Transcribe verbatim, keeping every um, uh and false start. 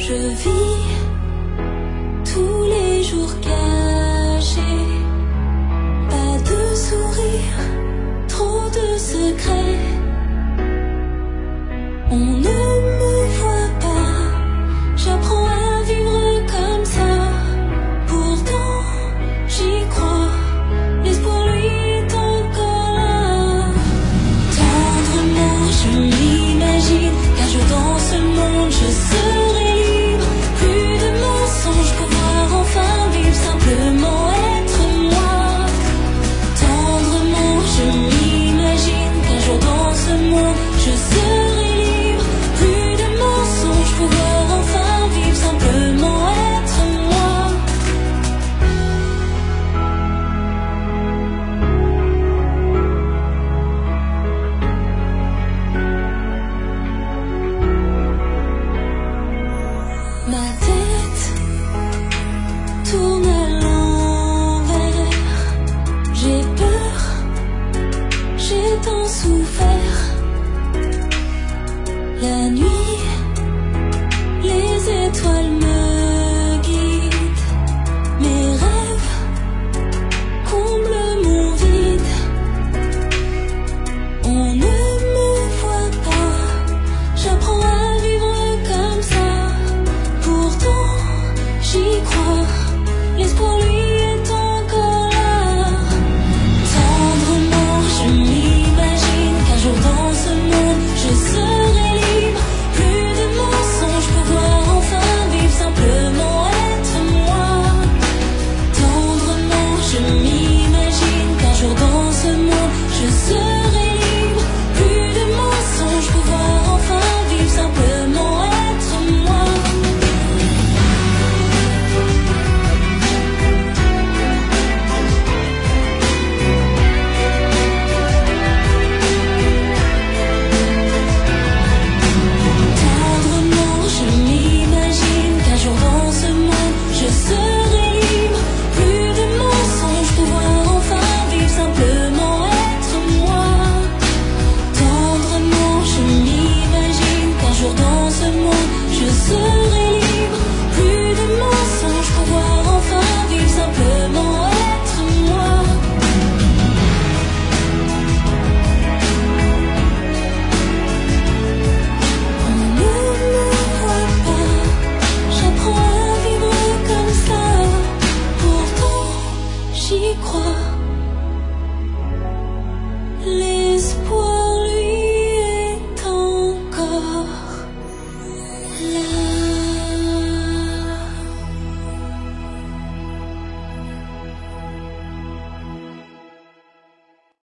Je vis tous les jours cachés, pas de sourire, trop de secrets. On ne me voit pas, j'apprends à vivre comme ça. Pourtant, j'y crois, l'espoir lui est encore là. Tendrement, je m'imagine qu'un jour dans ce monde je serai libre. Plus de mensonges, pouvoir enfin vivre, simplement être moi. Tendrement, je m'imagine qu'un jour dans ce monde je serai libre. Plus de mensonges, pouvoir enfin vivre, simplement être moi. Ma tête tourne à l'envers. J'ai peur, j'ai tant souffert. La nuit